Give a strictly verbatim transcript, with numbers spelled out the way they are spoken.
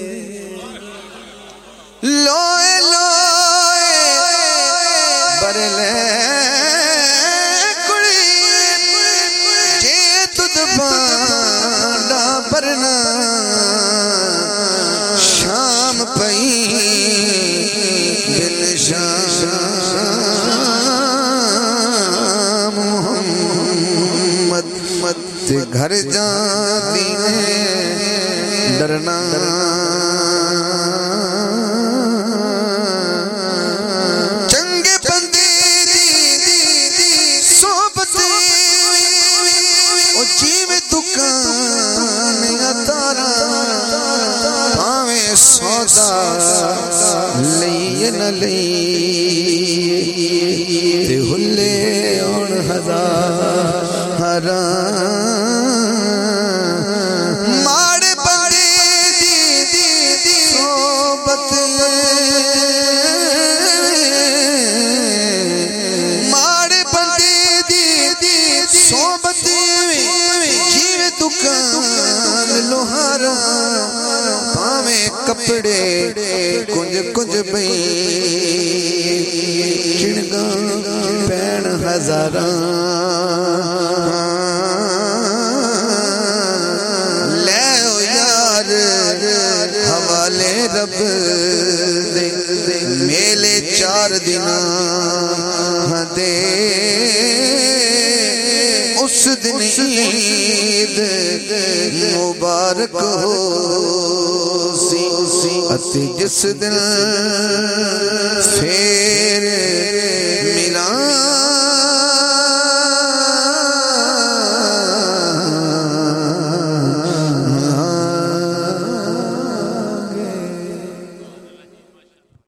लोए लोए बरले कुड़ी जे तुद बांडा भरना शाम पई बिन शाम मोहम्मद ते घर जाती डरना चंगे बंदे दी सोबत ओ जीवे दुकान तारा भावे सौदा लई न लई ते हुल्ले और हजार माड़े बड़े दी दी दी सोबत माड़े बड़े दी दी सोबत जीवे दुकान लोहारा पावे कपड़े कुंज कुंज बई चिड़गा पैण हजारा ले ओ यार हवाले रब दे मेले चार दिन दे उस दिन ईद मुबारक हो सी अति जिस दिन फेर